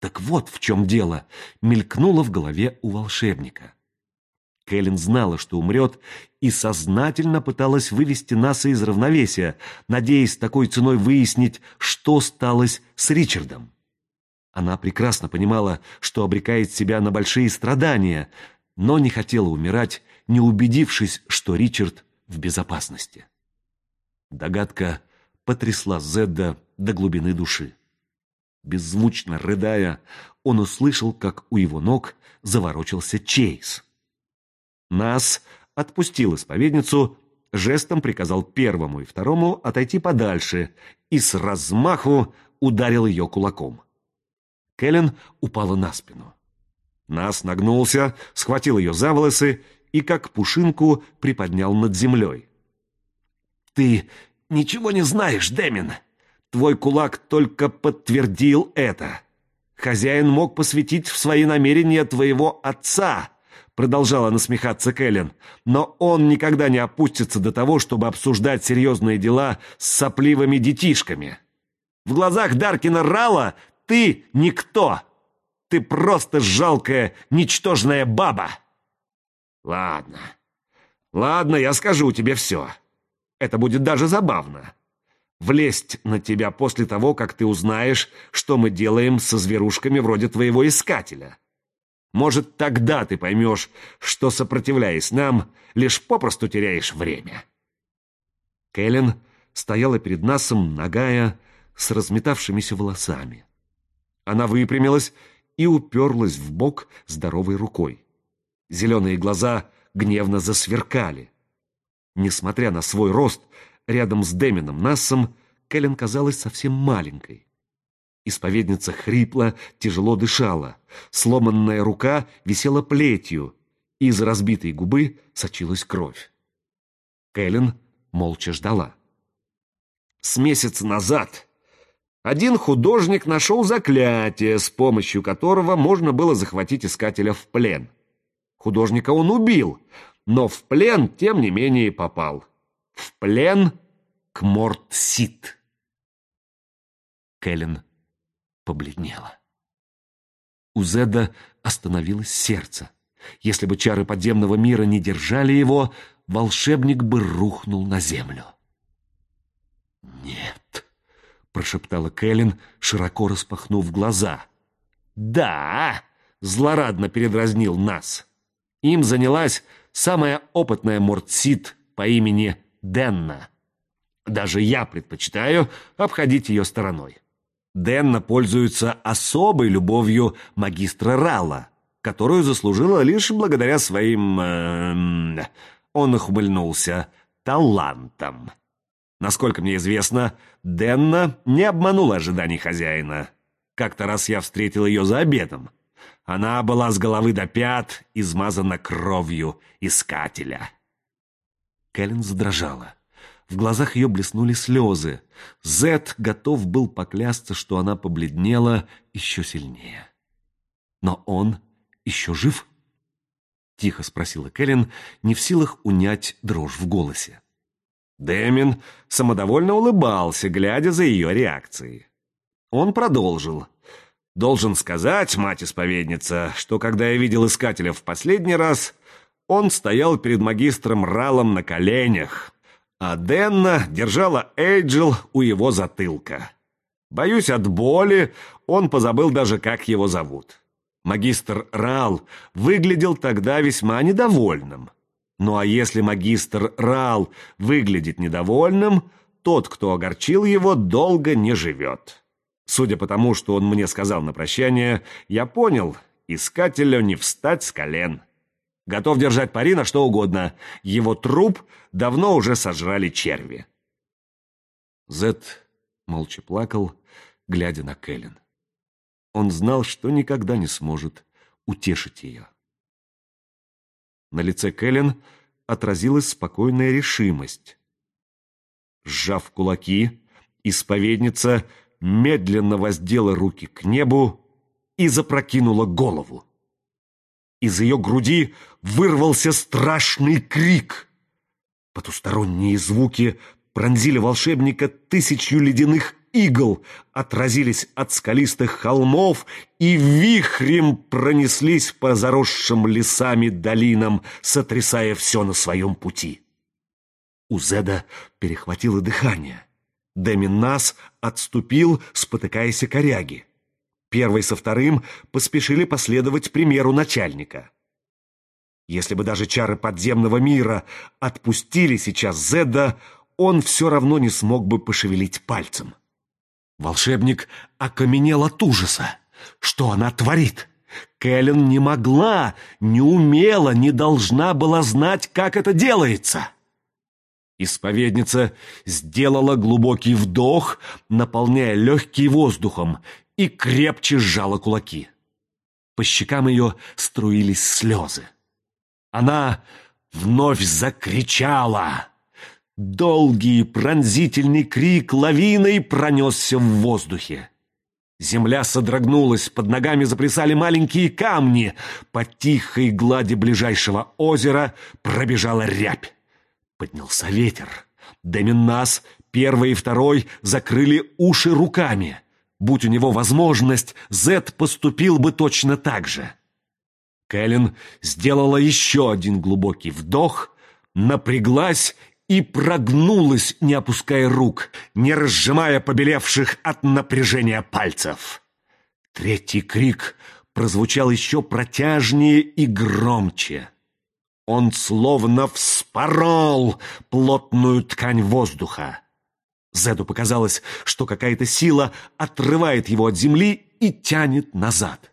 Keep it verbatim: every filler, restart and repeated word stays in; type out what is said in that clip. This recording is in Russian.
Так вот в чем дело, мелькнуло в голове у волшебника. Кэлен знала, что умрет, и сознательно пыталась вывести Наса из равновесия, надеясь такой ценой выяснить, что сталось с Ричардом. Она прекрасно понимала, что обрекает себя на большие страдания, но не хотела умирать, не убедившись, что Ричард в безопасности. Догадка потрясла Зедда до глубины души. Беззвучно рыдая, он услышал, как у его ног заворочился Чейз. Нас отпустил исповедницу, жестом приказал первому и второму отойти подальше и с размаху ударил ее кулаком. Кэлен упала на спину. Нас нагнулся, схватил ее за волосы и, как пушинку, приподнял над землей. «Ты ничего не знаешь, Дэмин. Твой кулак только подтвердил это. Хозяин мог посвятить в свои намерения твоего отца», продолжала насмехаться Кэлен, «но он никогда не опустится до того, чтобы обсуждать серьезные дела с сопливыми детишками. В глазах Даркина Рала ты никто. Ты просто жалкая, ничтожная баба». «Ладно, ладно, я скажу тебе все. Это будет даже забавно. Влезть на тебя после того, как ты узнаешь, что мы делаем со зверушками вроде твоего искателя. Может, тогда ты поймешь, что, сопротивляясь нам, лишь попросту теряешь время». Кэлен стояла перед Насом, нагая, с разметавшимися волосами. Она выпрямилась и уперлась в бок здоровой рукой. Зеленые глаза гневно засверкали. Несмотря на свой рост, рядом с Дэмином Нассом Кэлен казалась совсем маленькой. Исповедница хрипла, тяжело дышала. Сломанная рука висела плетью, и из разбитой губы сочилась кровь. Кэлен молча ждала. С месяц назад один художник нашел заклятие, с помощью которого можно было захватить искателя в плен. Художника он убил, но в плен, тем не менее, попал. В плен к Морт-Сит. Кэлен побледнела. У Зедда остановилось сердце. Если бы чары подземного мира не держали его, волшебник бы рухнул на землю. «Нет», — прошептала Кэлен, широко распахнув глаза. «Да», — злорадно передразнил Нас. Им занялась самая опытная Морт-Сит по имени Денна. Даже я предпочитаю обходить ее стороной. Денна пользуется особой любовью магистра Рала, которую заслужила лишь благодаря своим... Э, он ухмыльнулся талантам. Насколько мне известно, Денна не обманула ожиданий хозяина. Как-то раз я встретил ее за обедом. Она была с головы до пят измазана кровью искателя. Кэлен задрожала. В глазах ее блеснули слезы. Зед готов был поклясться, что она побледнела еще сильнее. «Но он еще жив?» — тихо спросила Кэлен, не в силах унять дрожь в голосе. Дэмин самодовольно улыбался, глядя за ее реакцией. Он продолжил. «Должен сказать, мать-исповедница, что когда я видел искателя в последний раз, он стоял перед магистром Ралом на коленях, а Денна держала Эйджел у его затылка. Боюсь, от боли он позабыл даже, как его зовут. Магистр Рал выглядел тогда весьма недовольным. Ну а если магистр Рал выглядит недовольным, тот, кто огорчил его, долго не живет. Судя по тому, что он мне сказал на прощание, я понял, искателю не встать с колен. Готов держать пари на что угодно. Его труп давно уже сожрали черви». Зед молча плакал, глядя на Кэлен. Он знал, что никогда не сможет утешить ее. На лице Кэлен отразилась спокойная решимость. Сжав кулаки, исповедница медленно воздела руки к небу и запрокинула голову. Из ее груди вырвался страшный крик. Потусторонние звуки пронзили волшебника тысячью ледяных игл отразились от скалистых холмов и вихрем пронеслись по заросшим лесами долинам, сотрясая все на своем пути. У Зеда перехватило дыхание. Деминас отступил, спотыкаясь о коряги. Первый со вторым поспешили последовать примеру начальника. Если бы даже чары подземного мира отпустили сейчас Зеда, он все равно не смог бы пошевелить пальцем. Волшебник окаменел от ужаса. Что она творит? Кэлен не могла, не умела, не должна была знать, как это делается. Исповедница сделала глубокий вдох, наполняя легкие воздухом, и крепче сжала кулаки. По щекам ее струились слезы. Она вновь закричала. Долгий пронзительный крик лавиной пронесся в воздухе. Земля содрогнулась, под ногами заплясали маленькие камни. По тихой глади ближайшего озера пробежала рябь. Поднялся ветер. Деминас, первый и второй, закрыли уши руками. Будь у него возможность, Зед поступил бы точно так же. Кэлен сделала еще один глубокий вдох, напряглась и прогнулась, не опуская рук, не разжимая побелевших от напряжения пальцев. Третий крик прозвучал еще протяжнее и громче. Он словно вспорол плотную ткань воздуха. Зеду показалось, что какая-то сила отрывает его от земли и тянет назад.